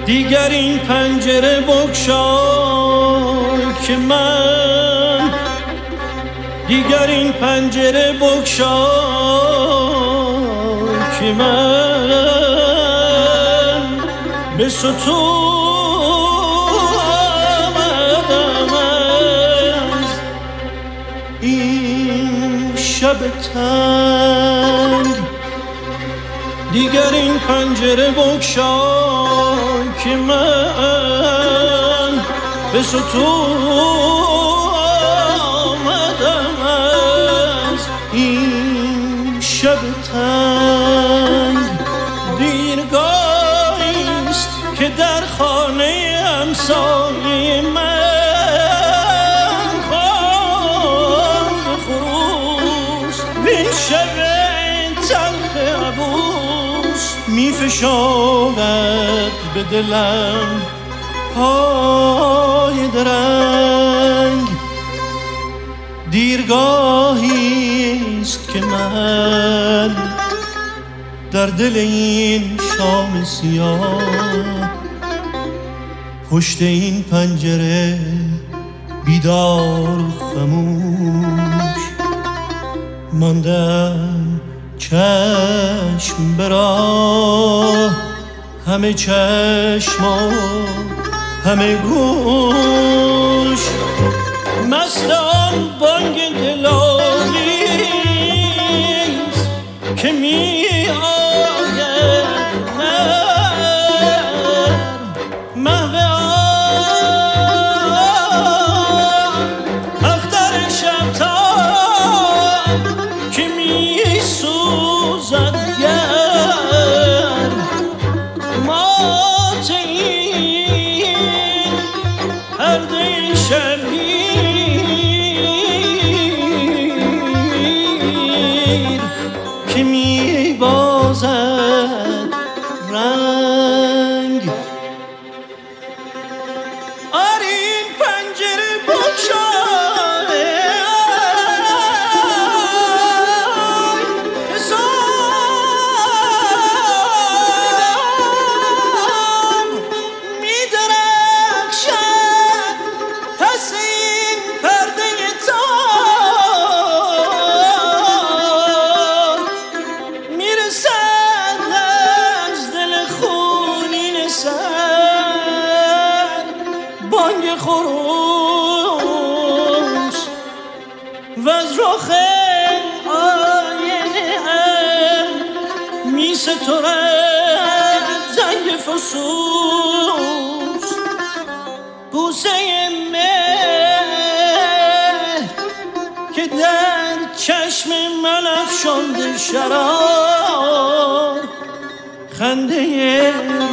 دیگر این پنجره بگشای که من، دیگر این پنجره بگشای که من به ستون آمدم از این شب تنگ. دیگر این پنجره بگشای که من به ستون آمدم از این شب تنگ. دیرگاهیست که در خانه همسایه من خواند خروس وین شب تلخ عبوس می فشارد به دلم پای درنگ. دیرگاهیست که من در دل این شام سیاه پشت این پنجره بیدار خموش ماندم، چشم به راه، همه چشما همه گوش مست آن بانگ دلاویز که می آید نرم، محو آن اختر شبتاب که می سوزد گرم. مات این پرده شبگیر که می بازد رنگ. آری این پنجره بگشای حساب می درخشد پس این پرده تار، می رسد از دل خونین سر بانگ خروس و از رخ آینه هم می سترد زنگ فسوس. بوسه مهر که در چشم من افشانده شرار، خنده